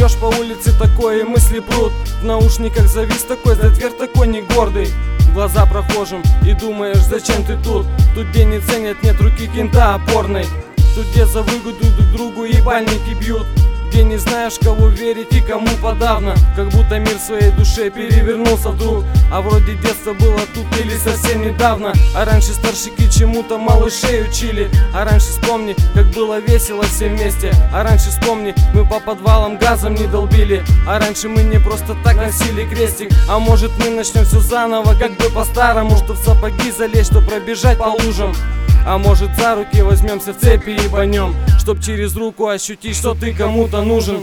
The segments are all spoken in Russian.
Идешь по улице такой, и мысли прут. В наушниках завис такой, за дверь такой не гордый. В глаза прохожим и думаешь, зачем ты тут? Тут где не ценят, нет руки кента опорной. Тут где за выгоду друг другу ебальники бьют. Где не знаешь, кого верить и кому подавно. Как будто мир в своей душе перевернулся вдруг. А вроде детство было тут или совсем недавно. А раньше старшики чему-то малышей учили. А раньше вспомни, как было весело все вместе. А раньше вспомни, мы по подвалам газом не долбили. А раньше мы не просто так носили крестик. А может мы начнем все заново, как бы по-старому. Что в сапоги залезть, что пробежать по лужам. А может за руки возьмемся в цепи и ебанем, чтоб через руку ощутить, что ты кому-то нужен.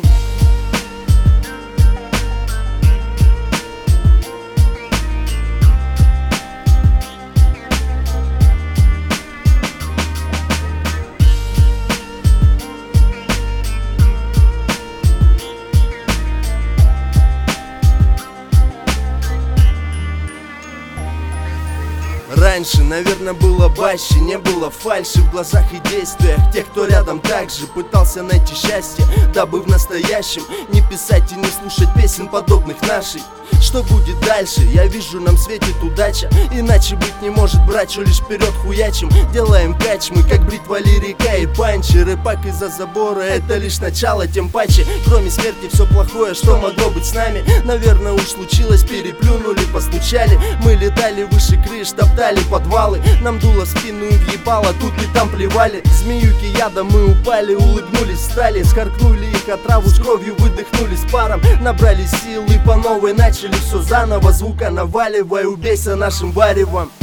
Раньше, наверное, было баще, не было фальши в глазах и действиях тех, кто рядом также пытался найти счастье, дабы в настоящем не писать и не слушать песен, подобных нашей. Что будет дальше? Я вижу, нам светит удача. Иначе быть не может, брать, что лишь вперед хуячим. Делаем кач, мы как бритва, лирика и панчи. Рэпак из-за забора, это лишь начало, тем паче. Кроме смерти все плохое, что могло быть с нами, наверное, уж случилось, переплюнули, постучали. Мы летали выше крыш, топтали подвалы. Нам дуло в спину и въебало, тут и там плевали. Змеюки яда, мы упали, улыбнулись, встали. Схаркнули их отраву, с кровью выдохнули с паром. Набрали сил и по новой начали все заново. Звука наваливай, убейся нашим варевом.